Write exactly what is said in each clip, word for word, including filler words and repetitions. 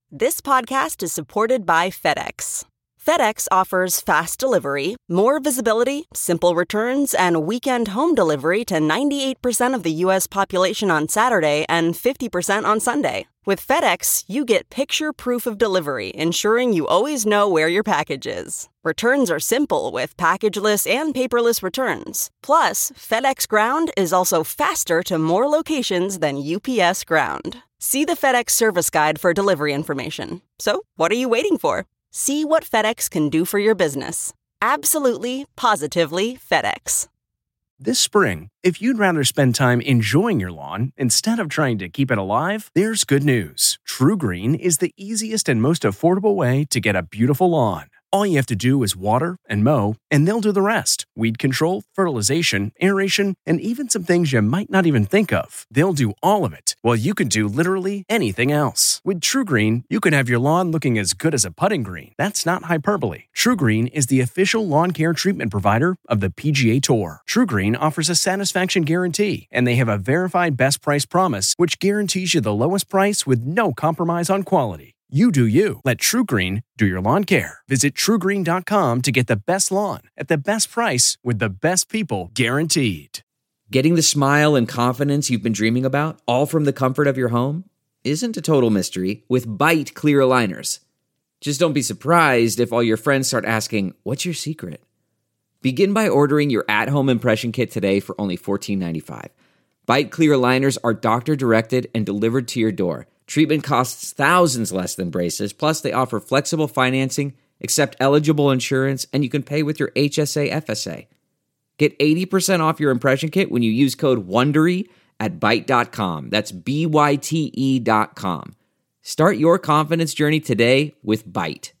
This podcast is supported by FedEx. FedEx offers fast delivery, more visibility, simple returns, and weekend home delivery to ninety-eight percent of the U S population on Saturday and fifty percent on Sunday. With FedEx, you get picture proof of delivery, ensuring you always know where your package is. Returns are simple with packageless and paperless returns. Plus, FedEx Ground is also faster to more locations than U P S Ground. See the FedEx service guide for delivery information. So, what are you waiting for? See what FedEx can do for your business. Absolutely, positively FedEx. This spring, if you'd rather spend time enjoying your lawn instead of trying to keep it alive, there's good news. TruGreen is the easiest and most affordable way to get a beautiful lawn. All you have to do is water and mow, and they'll do the rest. Weed control, fertilization, aeration, and even some things you might not even think of. They'll do all of it, while you can do literally anything else. With TruGreen, you can have your lawn looking as good as a putting green. That's not hyperbole. TruGreen is the official lawn care treatment provider of the P G A Tour. TruGreen offers a satisfaction guarantee, and they have a verified best price promise, which guarantees you the lowest price with no compromise on quality. You do you. Let TruGreen do your lawn care. Visit True Green dot com to get the best lawn at the best price with the best people guaranteed. Getting the smile and confidence you've been dreaming about, all from the comfort of your home, isn't a total mystery with Byte clear aligners. Just don't be surprised if all your friends start asking, "What's your secret?" Begin by ordering your at-home impression kit today for only fourteen ninety-five. Byte clear aligners are doctor-directed and delivered to your door. Treatment costs thousands less than braces, plus they offer flexible financing, accept eligible insurance, and you can pay with your H S A F S A. Get eighty percent off your impression kit when you use code WONDERY at Byte dot com. That's B Y T E dot com. Start your confidence journey today with Byte.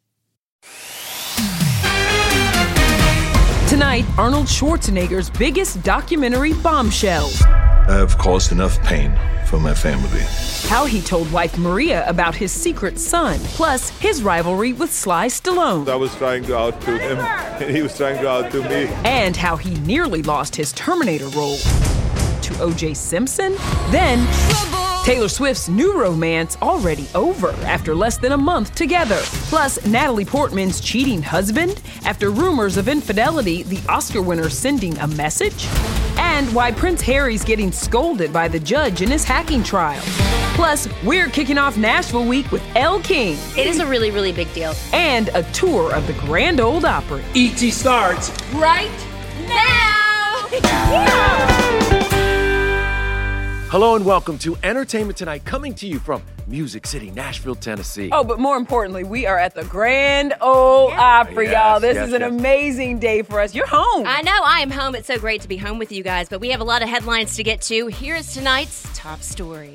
Tonight, Arnold Schwarzenegger's biggest documentary bombshell. I have caused enough pain for my family. How he told wife Maria about his secret son, plus his rivalry with Sly Stallone. I was trying to outdo him, and he was trying to outdo me. And how he nearly lost his Terminator role to O J Simpson. Then, Taylor Swift's new romance already over after less than a month together. Plus, Natalie Portman's cheating husband after rumors of infidelity, the Oscar winner sending a message. And why Prince Harry's getting scolded by the judge in his hacking trial. Plus, we're kicking off Nashville Week with Elle King. It is a really, really big deal. And a tour of the Grand Ole Opry. E T starts right now! Yeah! Hello and welcome to Entertainment Tonight, coming to you from Music City, Nashville, Tennessee. Oh, but more importantly, we are at the Grand Ole yeah. Opry, yes, y'all. This yes, is an yes. amazing day for us. You're home. I know, I am home. It's so great to be home with you guys, but we have a lot of headlines to get to. Here is tonight's top story.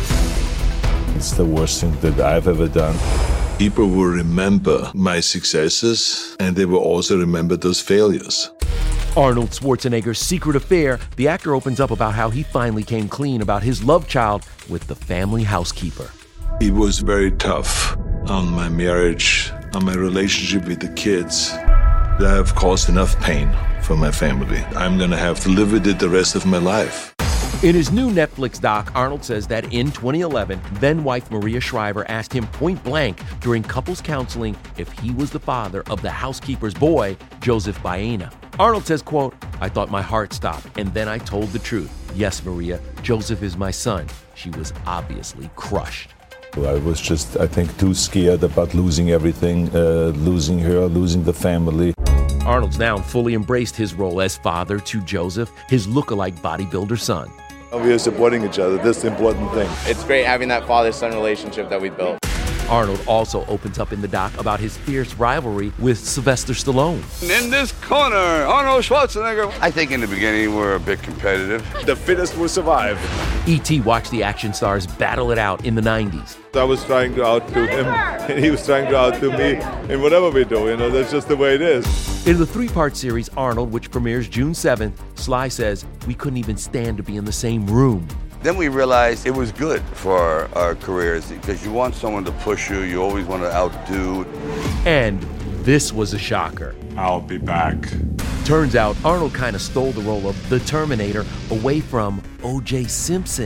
It's the worst thing that I've ever done. People will remember my successes, and they will also remember those failures. Arnold Schwarzenegger's secret affair. The actor opens up about how he finally came clean about his love child with the family housekeeper. It was very tough on my marriage, on my relationship with the kids. I have caused enough pain for my family. I'm going to have to live with it the rest of my life. In his new Netflix doc, Arnold says that in twenty eleven, then-wife Maria Shriver asked him point blank during couples counseling if he was the father of the housekeeper's boy, Joseph Baena. Arnold says, quote, "I thought my heart stopped, and then I told the truth. Yes, Maria, Joseph is my son." She was obviously crushed. I was just, I think, too scared about losing everything, uh, losing her, losing the family. Arnold's now fully embraced his role as father to Joseph, his look-alike bodybuilder son. We are supporting each other. That's the important thing. It's great having that father-son relationship that we built. Arnold also opens up in the doc about his fierce rivalry with Sylvester Stallone. In this corner, Arnold Schwarzenegger. I think in the beginning we're a bit competitive. The fittest will survive. E T watched the action stars battle it out in the nineties. I was trying to outdo him, and he was trying to outdo me. And whatever we do, you know, that's just the way it is. In the three-part series, Arnold, which premieres June seventh, Sly says, "We couldn't even stand to be in the same room." Then we realized it was good for our, our careers because you want someone to push you, you always want to outdo. And this was a shocker. I'll be back. Turns out Arnold kind of stole the role of the Terminator away from O J Simpson.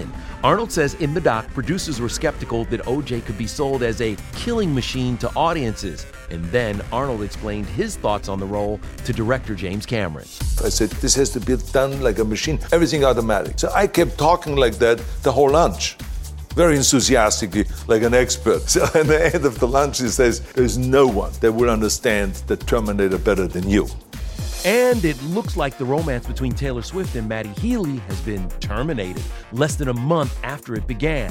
Arnold says in the doc, producers were skeptical that O J could be sold as a killing machine to audiences. And then Arnold explained his thoughts on the role to director James Cameron. I said, this has to be done like a machine, everything automatic. So I kept talking like that the whole lunch, very enthusiastically, like an expert. So at the end of the lunch, he says, there's no one that will understand the Terminator better than you. And it looks like the romance between Taylor Swift and Matty Healy has been terminated less than a month after it began.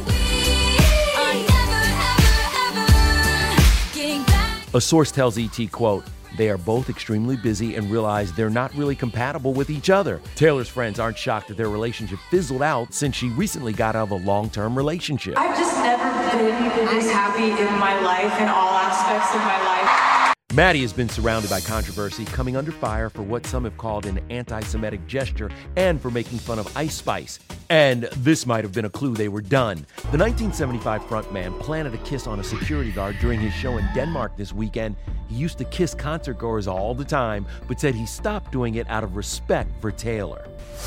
A source tells E T, quote, they are both extremely busy and realize they're not really compatible with each other. Taylor's friends aren't shocked that their relationship fizzled out since she recently got out of a long-term relationship. I've just never been this happy in my life, in all aspects of my life. Matty has been surrounded by controversy, coming under fire for what some have called an anti-Semitic gesture and for making fun of Ice Spice. And this might have been a clue they were done. The nineteen seventy-five frontman planted a kiss on a security guard during his show in Denmark this weekend. He used to kiss concertgoers all the time, but said he stopped doing it out of respect for Taylor.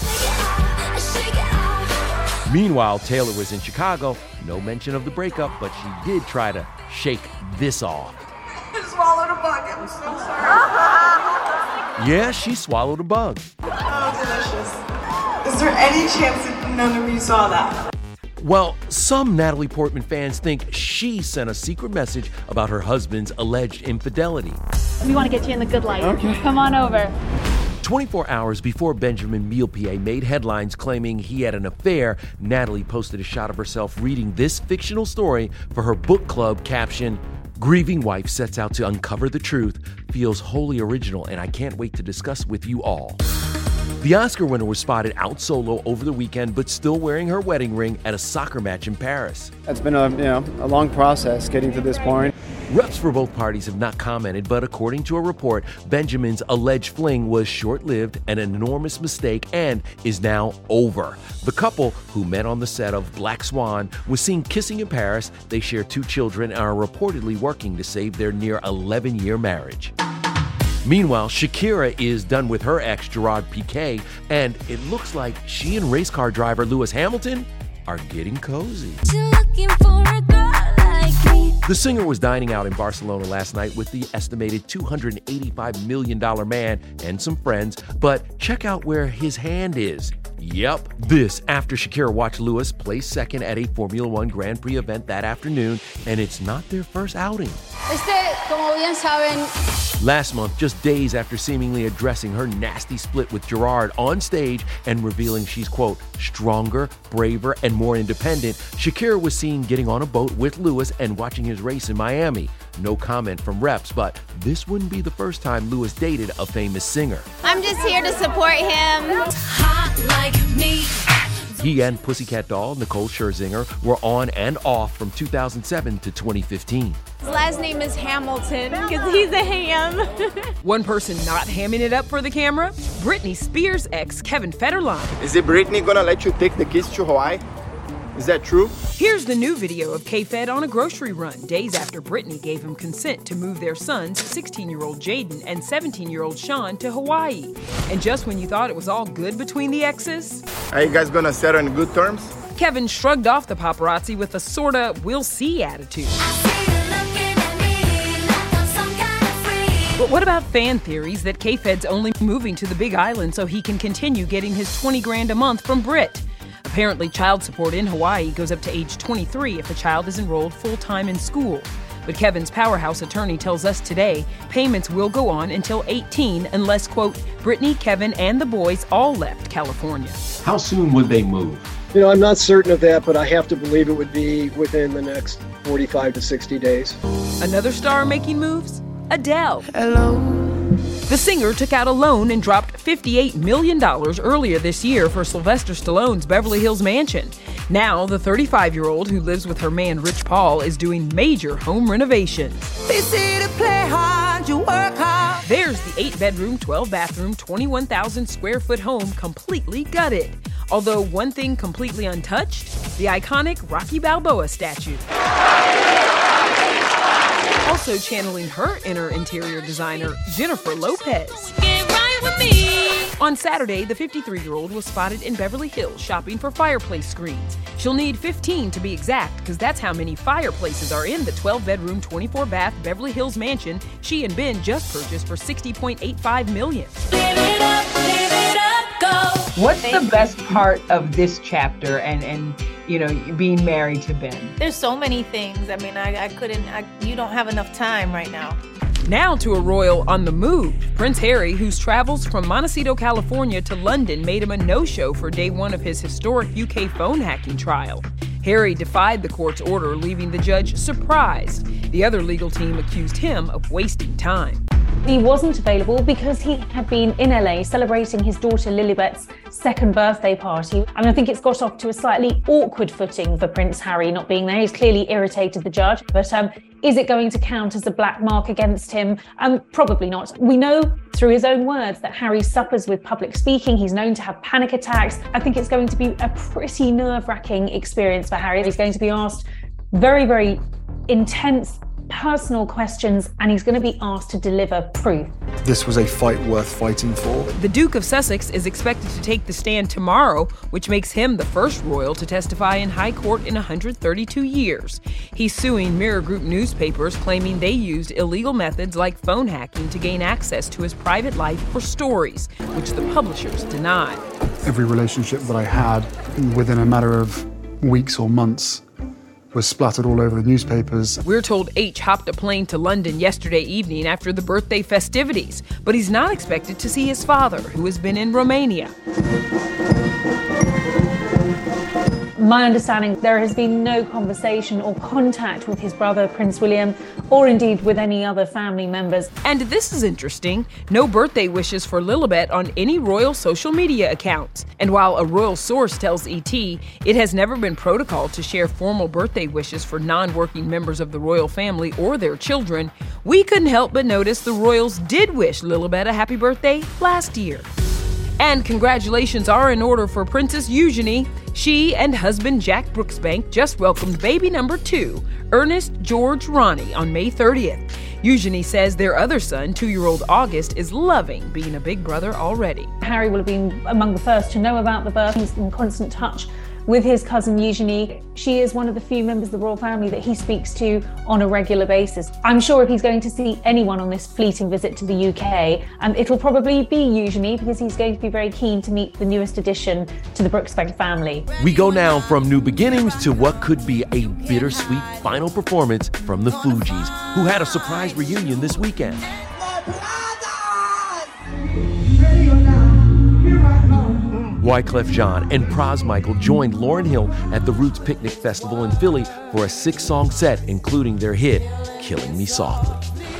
Meanwhile, Taylor was in Chicago. No mention of the breakup, but she did try to shake this off. I swallowed a bug. I'm so sorry. Yeah, she swallowed a bug. Oh, delicious. Is there any chance that none of you saw that? Well, some Natalie Portman fans think she sent a secret message about her husband's alleged infidelity. We want to get you in the good light. Okay. Come on over. twenty-four hours before Benjamin Millepied made headlines claiming he had an affair, Natalie posted a shot of herself reading this fictional story for her book club, captioned, "Grieving wife sets out to uncover the truth, feels wholly original, and I can't wait to discuss with you all." The Oscar winner was spotted out solo over the weekend, but still wearing her wedding ring at a soccer match in Paris. It's been a, you know, a long process getting to this point. Reps for both parties have not commented, but according to a report, Benjamin's alleged fling was short-lived, an enormous mistake, and is now over. The couple, who met on the set of Black Swan, was seen kissing in Paris. They share two children and are reportedly working to save their near eleven-year marriage. Meanwhile, Shakira is done with her ex, Gerard Piqué, and it looks like she and race car driver Lewis Hamilton are getting cozy. The singer was dining out in Barcelona last night with the estimated two hundred eighty-five million dollars man and some friends, but check out where his hand is. Yep, this after Shakira watched Lewis place second at a Formula One Grand Prix event that afternoon, and it's not their first outing. Este, como bien saben, Last month, just days after seemingly addressing her nasty split with Gerard on stage and revealing she's, quote, stronger, braver, and more independent, Shakira was seen getting on a boat with Lewis and watching his race in Miami. No comment from Reps, but this wouldn't be the first time Lewis dated a famous singer. I'm just here to support him. Hot like me. He and Pussycat Doll, Nicole Scherzinger, were on and off from two thousand seven to twenty fifteen. His last name is Hamilton because he's a ham. One person not hamming it up for the camera, Britney Spears' ex Kevin Federline. Is it Britney gonna let you take the kids to Hawaii? Is that true? Here's the new video of K-Fed on a grocery run, days after Britney gave him consent to move their sons, sixteen-year-old Jaden and seventeen-year-old Sean, to Hawaii. And just when you thought it was all good between the exes, are you guys gonna settle in good terms? Kevin shrugged off the paparazzi with a sorta we'll see attitude. But what about fan theories that K-Fed's only moving to the Big Island so he can continue getting his twenty grand a month from Brit? Apparently, child support in Hawaii goes up to age twenty-three if a child is enrolled full-time in school. But Kevin's powerhouse attorney tells us today payments will go on until eighteen unless, quote, Britney, Kevin, and the boys all left California. How soon would they move? You know, I'm not certain of that, but I have to believe it would be within the next forty-five to sixty days. Another star making moves? Adele. Hello. The singer took out a loan and dropped fifty-eight million dollars earlier this year for Sylvester Stallone's Beverly Hills mansion. Now, the thirty-five-year-old who lives with her man Rich Paul is doing major home renovations. They say to play hard, you work hard. There's the eight-bedroom, twelve-bathroom, twenty-one thousand square foot home completely gutted. Although one thing completely untouched, the iconic Rocky Balboa statue. Also channeling her inner interior designer, Jennifer Lopez. Get right with me. On Saturday, the fifty-three-year-old was spotted in Beverly Hills shopping for fireplace screens. She'll need fifteen to be exact, because that's how many fireplaces are in the twelve-bedroom, twenty-four-bath Beverly Hills mansion she and Ben just purchased for sixty point eight five million dollars. Live it up, live it up, go. What's the best part of this chapter and, and you know, being married to Ben? There's so many things. I mean, I, I couldn't, I, you don't have enough time right now. Now to a royal on the move. Prince Harry, whose travels from Montecito, California to London made him a no-show for day one of his historic U K phone hacking trial. Harry defied the court's order, leaving the judge surprised. The other legal team accused him of wasting time. He wasn't available because he had been in L A celebrating his daughter Lilibet's second birthday party. And I think it's got off to a slightly awkward footing for Prince Harry not being there. He's clearly irritated the judge. But um, is it going to count as a black mark against him? Um, probably not. We know through his own words that Harry suffers with public speaking. He's known to have panic attacks. I think it's going to be a pretty nerve-wracking experience for Harry. He's going to be asked very, very intense personal questions, and he's going to be asked to deliver proof. This was a fight worth fighting for. The Duke of Sussex is expected to take the stand tomorrow, which makes him the first royal to testify in high court in one hundred thirty-two years. He's suing Mirror Group newspapers, claiming they used illegal methods like phone hacking to gain access to his private life or stories, which the publishers deny. Every relationship that I had, within a matter of weeks or months, was splattered all over the newspapers. We're told H hopped a plane to London yesterday evening after the birthday festivities, but he's not expected to see his father, who has been in Romania. My understanding, there has been no conversation or contact with his brother, Prince William, or indeed with any other family members. And this is interesting. No birthday wishes for Lilibet on any royal social media accounts. And while a royal source tells E T it has never been protocol to share formal birthday wishes for non-working members of the royal family or their children, we couldn't help but notice the royals did wish Lilibet a happy birthday last year. And congratulations are in order for Princess Eugenie. She and husband Jack Brooksbank just welcomed baby number two, Ernest George Ronnie, on May thirtieth. Eugenie says their other son, two-year-old August, is loving being a big brother already. Harry will have been among the first to know about the birth. He's in constant touch with his cousin Eugenie. She is one of the few members of the royal family that he speaks to on a regular basis. I'm sure if he's going to see anyone on this fleeting visit to the U K, um, it'll probably be Eugenie, because he's going to be very keen to meet the newest addition to the Brooksbank family. We go now from new beginnings to what could be a bittersweet final performance from the Fugees, who had a surprise reunion this weekend. Wyclef Jean and Pras Michael joined Lauryn Hill at the Roots Picnic Festival in Philly for a six-song set, including their hit, Killing Me Softly.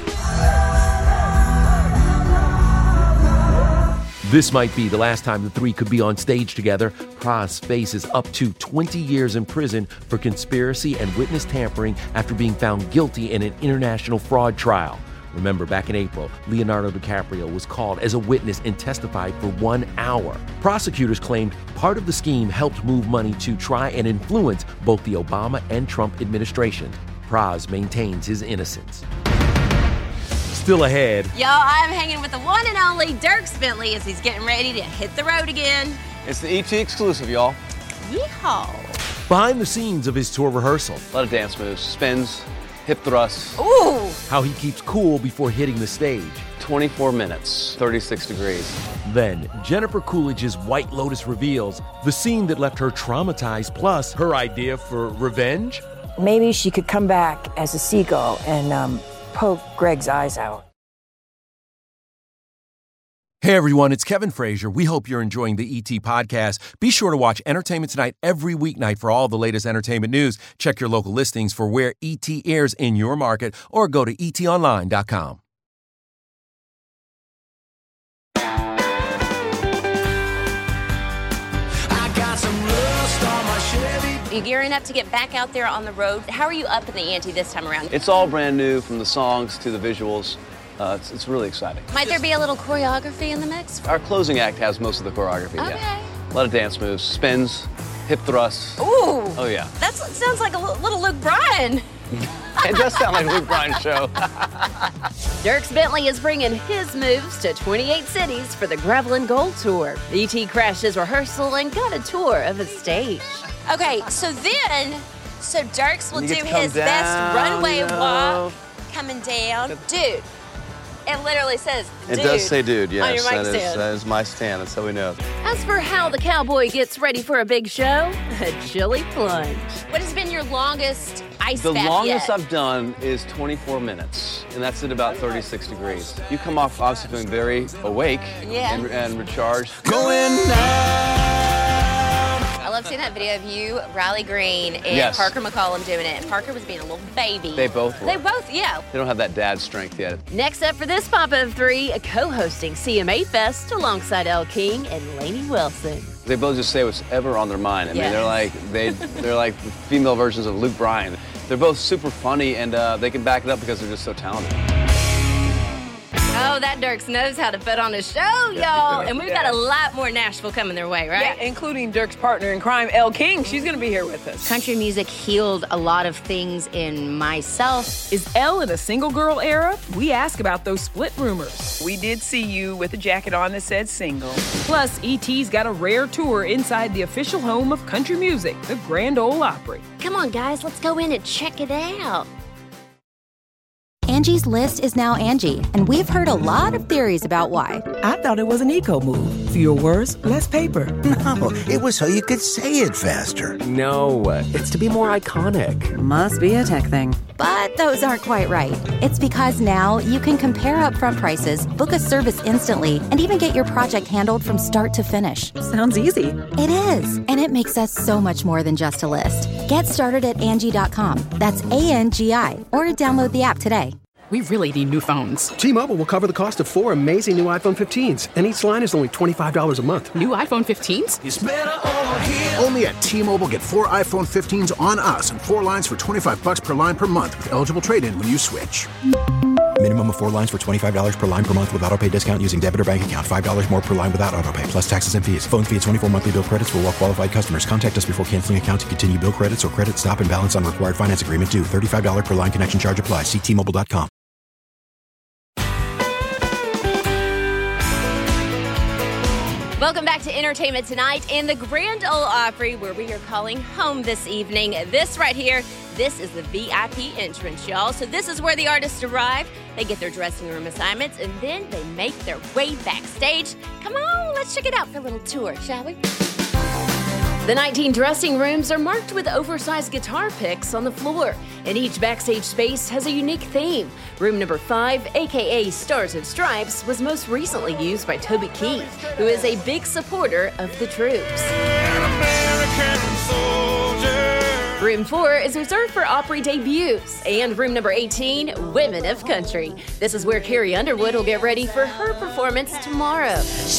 This might be the last time the three could be on stage together. Pras faces up to twenty years in prison for conspiracy and witness tampering after being found guilty in an international fraud trial. Remember, back in April, Leonardo DiCaprio was called as a witness and testified for one hour. Prosecutors claimed part of the scheme helped move money to try and influence both the Obama and Trump administrations. Pras maintains his innocence. Still ahead. Y'all, I'm hanging with the one and only Dierks Bentley as he's getting ready to hit the road again. It's the E T exclusive, y'all. Yeehaw. Behind the scenes of his tour rehearsal. A lot of dance moves, spins, hip thrusts. Ooh! How he keeps cool before hitting the stage. twenty-four minutes, thirty-six degrees. Then, Jennifer Coolidge's White Lotus reveals the scene that left her traumatized, plus her idea for revenge. Maybe she could come back as a seagull and um, poke Greg's eyes out. Hey everyone, it's Kevin Frazier. We hope you're enjoying the E T podcast. Be sure to watch Entertainment Tonight every weeknight for all the latest entertainment news. Check your local listings for where E T airs in your market or go to E T online dot com. Are you gearing up to get back out there on the road? How are you up in the ante this time around? It's all brand new, from the songs to the visuals. Uh, it's, it's really exciting. Might there be a little choreography in the mix? Our closing act has most of the choreography, okay. yeah. A lot of dance moves, spins, hip thrusts. Ooh. Oh, yeah. That sounds like a little Luke Bryan. It does sound like Luke Bryan's show. Dierks Bentley is bringing his moves to twenty-eight cities for the Gravel and Gold Tour. E T crashed his rehearsal and got a tour of his stage. Okay, so then, so Dierks will You do get to come his down, best runway you know. walk, coming down. Dude, it literally says It dude. does say dude, On your yes. mic That is, stand. that is my stand. That's how we know. As for how the cowboy gets ready for a big show, a chilly plunge. What has been your longest ice The bath longest yet? I've done is twenty-four minutes, and that's at about thirty-six degrees. You come off obviously feeling very awake Yeah. and, and recharged. Going I love seeing that video of you, Riley Green, and Yes. Parker McCollum doing it. And Parker was being a little baby. They both were. They both, yeah. They don't have that dad strength yet. Next up for this Papa of Three, co-hosting C M A Fest alongside Elle King and Lainey Wilson. They both just say what's ever on their mind. I mean, Yes. they're like they they're like female versions of Luke Bryan. They're both super funny, and uh, they can back it up because they're just so talented. Oh, that Dierks knows how to put on a show, y'all. And we've got a lot more Nashville coming their way, right? Yeah, including Dierks' partner in crime, Elle King. She's going to be here with us. Country music healed a lot of things in myself. Is Elle in a single girl era? We ask about those split rumors. We did see you with a jacket on that said single. Plus, E T's got a rare tour inside the official home of country music, the Grand Ole Opry. Come on, guys, let's go in and check it out. Angie's List is now Angie, and we've heard a lot of theories about why. I thought it was an eco move. Fewer words, less paper. No, it was so you could say it faster. No, it's to be more iconic. Must be a tech thing. But those aren't quite right. It's because now you can compare upfront prices, book a service instantly, and even get your project handled from start to finish. Sounds easy. It is, and it makes us so much more than just a list. Get started at Angie dot com. That's A N G I, or download the app today. We really need new phones. T-Mobile will cover the cost of four amazing new iPhone fifteens, and each line is only twenty-five dollars a month. New iPhone fifteens? It's better over here. Only at T-Mobile, get four iPhone fifteens on us and four lines for twenty-five bucks per line per month with eligible trade-in when you switch. Minimum of four lines for twenty-five dollars per line per month with autopay discount using debit or bank account. five dollars more per line without autopay, plus taxes and fees. Phone fee at twenty-four monthly bill credits for well-qualified customers. Contact us before canceling account to continue bill credits or credit stop and balance on required finance agreement due. thirty-five dollars per line connection charge applies. See T Mobile dot com. Welcome back to Entertainment Tonight in the Grand Ole Opry, where we are calling home this evening. This right here, this is the V I P entrance, y'all. So this is where the artists arrive. They get their dressing room assignments, and then they make their way backstage. Come on, let's check it out for a little tour, shall we? The nineteen dressing rooms are marked with oversized guitar picks on the floor, and each backstage space has a unique theme. Room number five, aka Stars and Stripes, was most recently used by Toby Keith, who is a big supporter of the troops. Room four is reserved for Opry debuts, and room number eighteen, Women of Country. This is where Carrie Underwood will get ready for her performance tomorrow.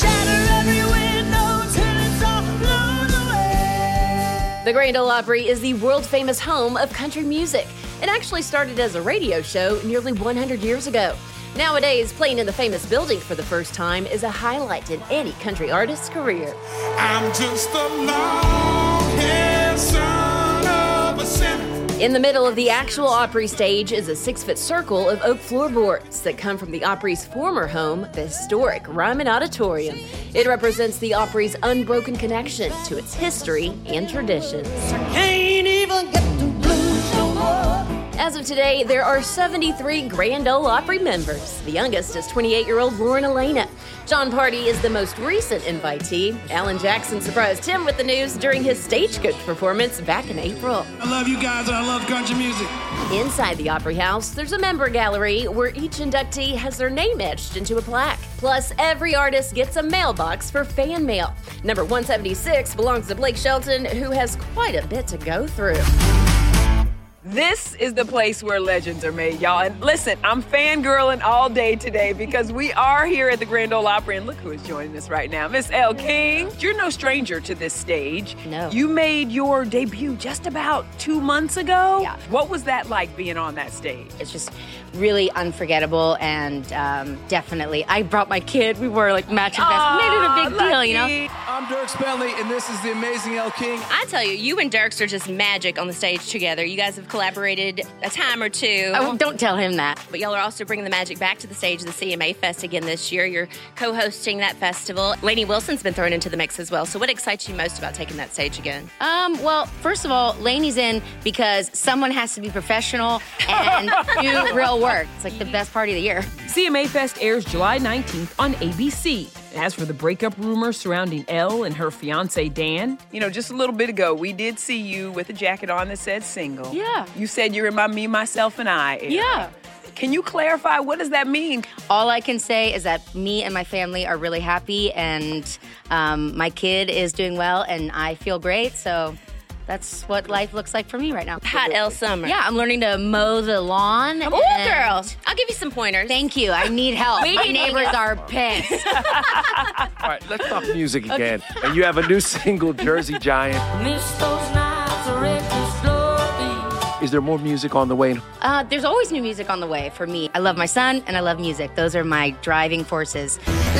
The Grand Ole Opry is the world-famous home of country music. It actually started as a radio show nearly one hundred years ago. Nowadays, playing in the famous building for the first time is a highlight in any country artist's career. I'm just a long-haired son of a sinner. In the middle of the actual Opry stage is a six-foot circle of oak floorboards that come from the Opry's former home, the historic Ryman Auditorium. It represents the Opry's unbroken connection to its history and traditions. Can't even get the blues no more. As of today, there are seventy-three Grand Ole Opry members. The youngest is twenty-eight-year-old Lauren Elena. John Party is the most recent invitee. Alan Jackson surprised him with the news during his Stagecoach performance back in April. I love you guys and I love country music. Inside the Opry House, there's a member gallery where each inductee has their name etched into a plaque. Plus, every artist gets a mailbox for fan mail. Number one seventy-six belongs to Blake Shelton, who has quite a bit to go through. This is the place where legends are made, y'all. And listen, I'm fangirling all day today because we are here at the Grand Ole Opry, and look who is joining us right now. Miss Elle King, you're no stranger to this stage. No. You made your debut just about two months ago. Yeah. What was that like being on that stage? It's just really unforgettable, and um, definitely, I brought my kid. We were like matching vests. We made it a big deal, you know? I'm Dierks Bentley, and this is the amazing Elle King. I tell you, you and Dierks are just magic on the stage together. You guys have collaborated a time or two. Oh, don't tell him that. But y'all are also bringing the magic back to the stage of the C M A Fest again this year. You're co-hosting that festival. Lainey Wilson's been thrown into the mix as well. So what excites you most about taking that stage again? Um, well, first of all, Lainey's in because someone has to be professional and do real work. It's like the best party of the year. C M A Fest airs July nineteenth on A B C. As for the breakup rumors surrounding Elle and her fiancé, Dan, You know, just a little bit ago, we did see you with a jacket on that said single. Yeah. You said you're in my Me, Myself, and I era. Yeah. Can you clarify, what does that mean? All I can say is that me and my family are really happy, and um, my kid is doing well, and I feel great, so that's what life looks like for me right now. Hot Elle summer. Yeah, I'm learning to mow the lawn. Ooh, and- girls. I'll give you some pointers. Thank you. I need help. We My need neighbors help. are pissed. All right, let's talk music again. And you have a new single, Jersey Giant. Is there more music on the way? Uh, there's always new music on the way for me. I love my son and I love music. Those are my driving forces.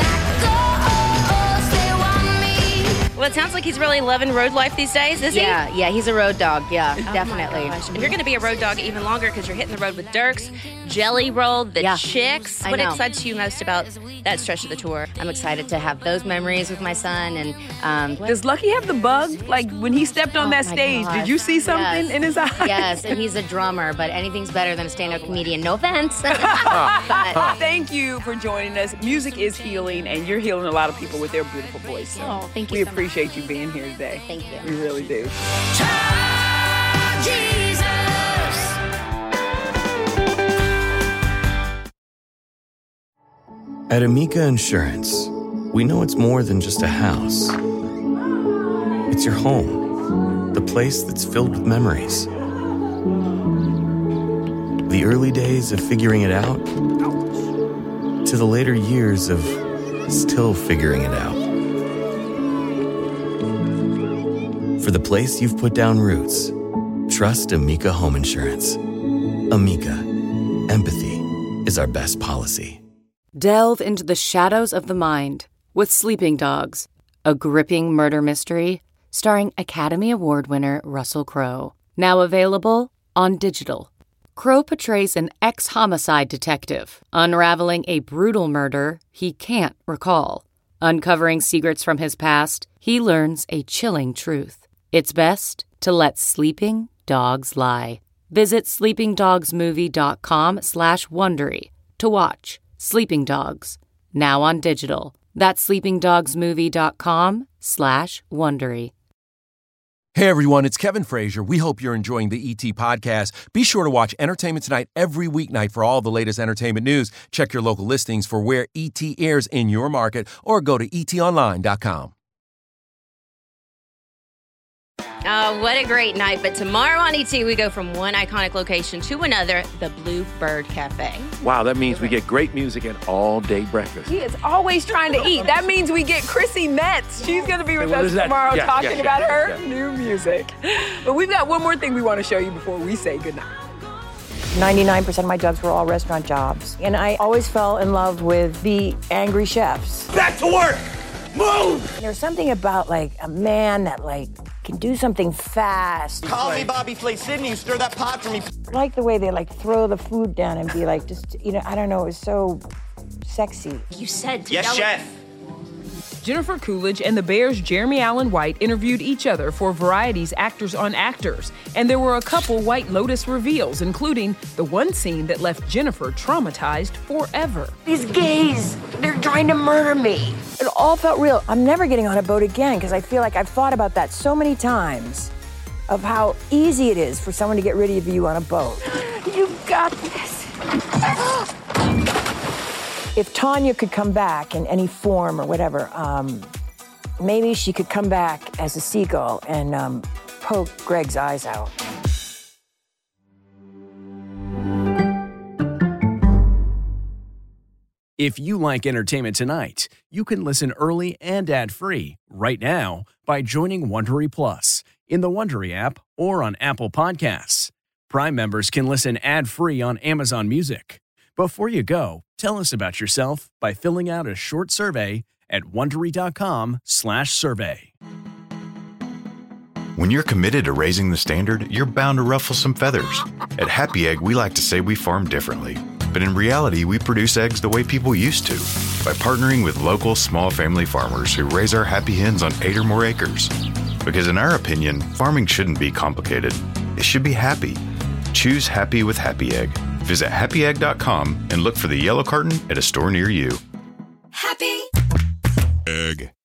Well, it sounds like he's really loving road life these days, is he? Yeah, yeah, he's a road dog. Yeah, Oh definitely. my gosh. And you're going to be a road dog even longer because you're hitting the road with Dierks, Jelly Roll, the Yeah. Chicks. I What know. excites you most about that stretch of the tour? I'm excited to have those memories with my son. And um, Does Lucky have the bug? Like, when he stepped on Oh that my stage, gosh. did you see something Yes. in his eyes? Yes, and he's a drummer, but anything's better than a stand-up comedian. No offense. But- Thank you for joining us. Music is healing, and you're healing a lot of people with their beautiful voice. So Oh, thank you We so much. appreciate you being here today. Thank you. We really do. At Amica Insurance, we know it's more than just a house. It's your home, the place that's filled with memories. The early days of figuring it out, to the later years of still figuring it out. For the place you've put down roots, trust Amica Home Insurance. Amica, empathy is our best policy. Delve into the shadows of the mind with Sleeping Dogs, a gripping murder mystery starring Academy Award winner Russell Crowe. Now available on digital. Crowe portrays an ex-homicide detective unraveling a brutal murder he can't recall. Uncovering secrets from his past, he learns a chilling truth. It's best to let sleeping dogs lie. Visit sleepingdogsmovie.com slash Wondery to watch Sleeping Dogs, now on digital. That's sleepingdogsmovie.com slash Wondery. Hey everyone, it's Kevin Frazier. We hope you're enjoying the E T podcast. Be sure to watch Entertainment Tonight every weeknight for all the latest entertainment news. Check your local listings for where E T airs in your market or go to e t online dot com. Oh, what a great night. But tomorrow on E T, we go from one iconic location to another, the Blue Bird Cafe. Wow, that means we get great music and all-day breakfast. He is always trying to eat. That means we get Chrissy Metz. She's going to be with What us is that? tomorrow Yeah, talking yeah, yeah, about her yeah. new music. But we've got one more thing we want to show you before we say goodnight. ninety-nine percent of my jobs were all restaurant jobs. And I always fell in love with the angry chefs. Back to work! Move! There's something about like a man that like can do something fast. Call me Bobby Flay Sydney, stir that pot for me. I like the way they like throw the food down and be like just, you know, I don't know, it was so sexy. You said Yes, chef. Jennifer Coolidge and the Bears' Jeremy Allen White interviewed each other for Variety's Actors on Actors, and there were a couple White Lotus reveals, including the one scene that left Jennifer traumatized forever. These gays, they're trying to murder me. It all felt real. I'm never getting on a boat again because I feel like I've thought about that so many times of how easy it is for someone to get rid of you on a boat. You've got this. If Tanya could come back in any form or whatever, um, maybe she could come back as a seagull and um, poke Greg's eyes out. If you like Entertainment Tonight, you can listen early and ad-free right now by joining Wondery Plus in the Wondery app or on Apple Podcasts. Prime members can listen ad-free on Amazon Music. Before you go, tell us about yourself by filling out a short survey at Wondery.com slash survey. When you're committed to raising the standard, you're bound to ruffle some feathers. At Happy Egg, we like to say we farm differently. But in reality, we produce eggs the way people used to, by partnering with local small family farmers who raise our happy hens on eight or more acres. Because in our opinion, farming shouldn't be complicated. It should be happy. Choose happy with Happy Egg. Visit happy egg dot com and look for the yellow carton at a store near you. Happy Egg.